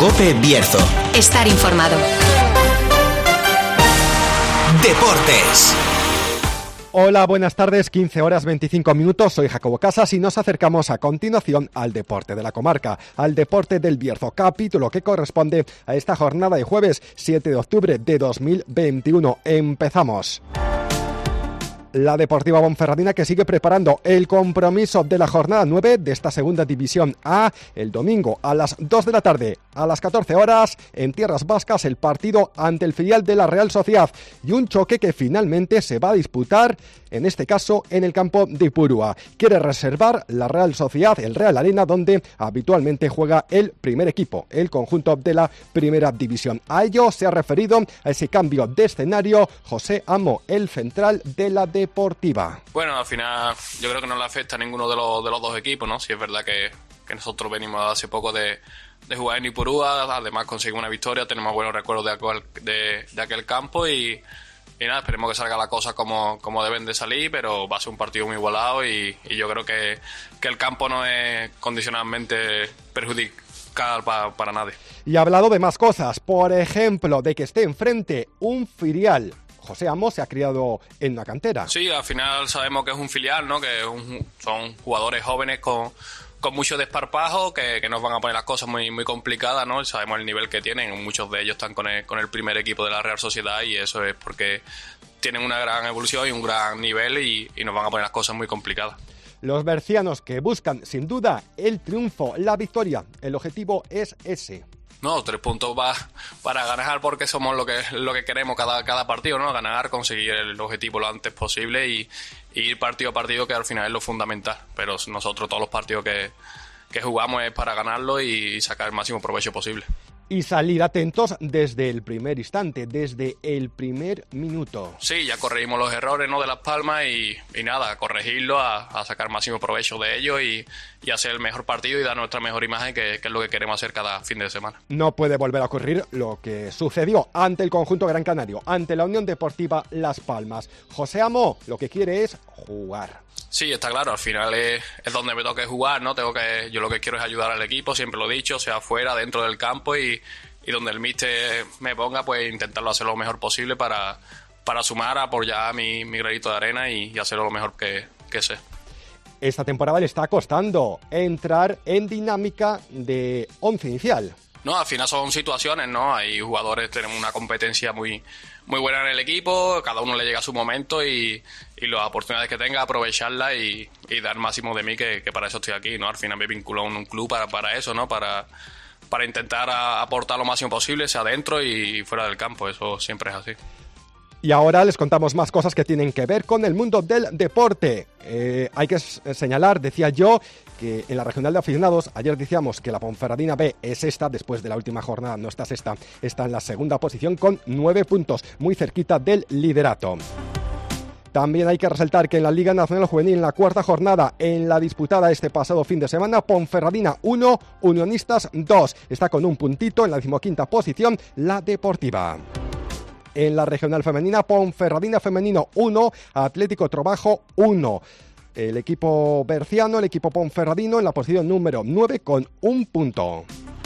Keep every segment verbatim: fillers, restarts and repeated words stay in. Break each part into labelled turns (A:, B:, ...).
A: COPE Bierzo.
B: Estar informado.
A: Deportes.
C: Hola, buenas tardes, quince horas veinticinco minutos, soy Jacobo Casas y nos acercamos a continuación al deporte de la comarca, al deporte del Bierzo, capítulo que corresponde a esta jornada de jueves siete de octubre de dos mil veintiuno. Empezamos. La Deportiva Ponferradina, que sigue preparando el compromiso de la jornada nueve de esta segunda división A, el domingo a las dos de la tarde, a las catorce horas, en Tierras Vascas, el partido ante el filial de la Real Sociedad, y un choque que finalmente se va a disputar, en este caso, en el campo de Ipurúa. Quiere reservar la Real Sociedad, el Real Arena, donde habitualmente juega el primer equipo, el conjunto de la primera división. A ello se ha referido, a ese cambio de escenario, José Amo, el central de la Deportiva.
D: Bueno, al final yo creo que no le afecta a ninguno de los, de los dos equipos, ¿no? Si es verdad que, que nosotros venimos hace poco de, de jugar en Ipurúa, además conseguimos una victoria, tenemos buenos recuerdos de aquel, de, de aquel campo y, y nada, esperemos que salga la cosa como, como deben de salir, pero va a ser un partido muy igualado y, y yo creo que, que el campo no es condicionalmente perjudicial para, para nadie.
C: Y ha hablado de más cosas, por ejemplo, de que esté enfrente un filial. José Amo se ha criado en una cantera.
D: Sí, al final sabemos que es un filial, ¿no? Que es un, son jugadores jóvenes con, con mucho desparpajo, que, que nos van a poner las cosas muy, muy complicadas, ¿no? Sabemos el nivel que tienen, muchos de ellos están con el, con el primer equipo de la Real Sociedad y eso es porque tienen una gran evolución y un gran nivel y, y nos van a poner las cosas muy complicadas.
C: Los bercianos que buscan, sin duda, el triunfo, la victoria. El objetivo es ese.
D: No, tres puntos va para ganar porque somos lo que lo que queremos cada cada partido, ¿no? Ganar, conseguir el objetivo lo antes posible y, y ir partido a partido, que al final es lo fundamental. Pero nosotros todos los partidos que, que jugamos es para ganarlo y sacar el máximo provecho posible.
C: Y salir atentos desde el primer instante, desde el primer minuto.
D: Sí, ya corregimos los errores, ¿no? De Las Palmas y, y nada, corregirlo, a, a sacar máximo provecho de ellos y, y hacer el mejor partido y dar nuestra mejor imagen, que, que es lo que queremos hacer cada fin de semana.
C: No puede volver a ocurrir lo que sucedió ante el conjunto Gran Canario, ante la Unión Deportiva Las Palmas. José Amo lo que quiere es jugar.
D: Sí, está claro, al final es, es donde me toca jugar, ¿no? Tengo que, yo lo que quiero es ayudar al equipo, siempre lo he dicho, sea fuera, dentro del campo y, y donde el míster me ponga, pues intentarlo hacer lo mejor posible para, para sumar, apoyar mi, mi granito de arena y, y hacerlo lo mejor que, que sé.
C: Esta temporada le está costando entrar en dinámica de once inicial.
D: No, al final son situaciones, ¿no? Hay jugadores, tenemos una competencia muy muy buena en el equipo, cada uno le llega a su momento y, y las oportunidades que tenga, aprovecharlas y, y dar máximo de mí, que, que para eso estoy aquí, ¿no? Al final me vinculo a un, un club para, para eso, ¿no? Para, para intentar a, aportar lo máximo posible, sea dentro y fuera del campo, eso siempre es así.
C: Y ahora les contamos más cosas que tienen que ver con el mundo del deporte. Eh, hay que señalar, decía yo, que en la regional de aficionados, ayer decíamos que la Ponferradina B es sexta, después de la última jornada no está sexta, está en la segunda posición con nueve puntos, muy cerquita del liderato. También hay que resaltar que en la Liga Nacional Juvenil, en la cuarta jornada, en la disputada este pasado fin de semana, Ponferradina uno, Unionistas dos. Está con un puntito en la decimoquinta posición, la Deportiva. En la regional femenina, Ponferradina femenino uno, Atlético Trobajo uno. El equipo berciano, el equipo ponferradino, en la posición número nueve con un punto.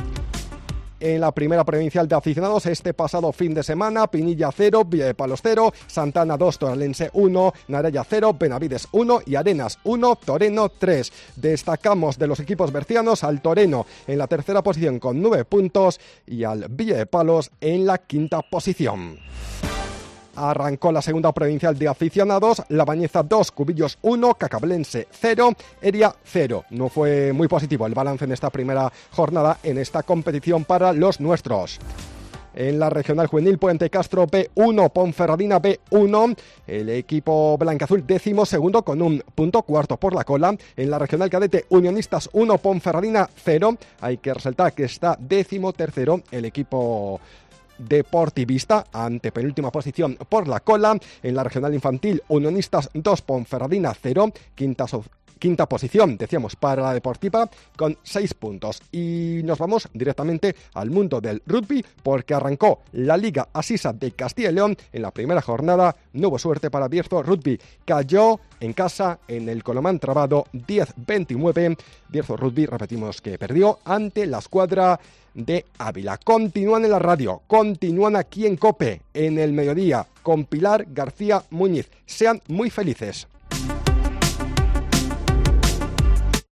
C: En la primera provincial de aficionados, este pasado fin de semana, Pinilla cero, Villapalos cero, Santana dos, Toralense uno, Naraya cero, Benavides uno y Arenas uno, Toreno tres. Destacamos de los equipos bercianos al Toreno en la tercera posición con nueve puntos y al Villapalos en la quinta posición. Arrancó la segunda provincial de aficionados, La Bañeza dos, Cubillos uno, Cacablense cero, Eria cero. No fue muy positivo el balance en esta primera jornada en esta competición para los nuestros. En la regional juvenil, Puente Castro B uno, Ponferradina B uno, el equipo blancaazul décimo segundo con un punto, cuarto por la cola. En la regional cadete, Unionistas uno, Ponferradina cero. Hay que resaltar que está décimo tercero el equipo deportivista, ante penúltima posición por la cola. En la regional infantil, Unionistas dos, Ponferradina cero, quinta quinta posición, decíamos, para la Deportiva con seis puntos. Y nos vamos directamente al mundo del rugby porque arrancó la Liga Asisa de Castilla y León. En la primera jornada no hubo suerte para Bierzo Rugby. Cayó en casa en el Colomán Trabado diez veintinueve. Bierzo Rugby, repetimos que perdió ante la escuadra de Ávila. Continúan en la radio, continúan aquí en COPE, en el mediodía, con Pilar García Muñiz. Sean muy felices.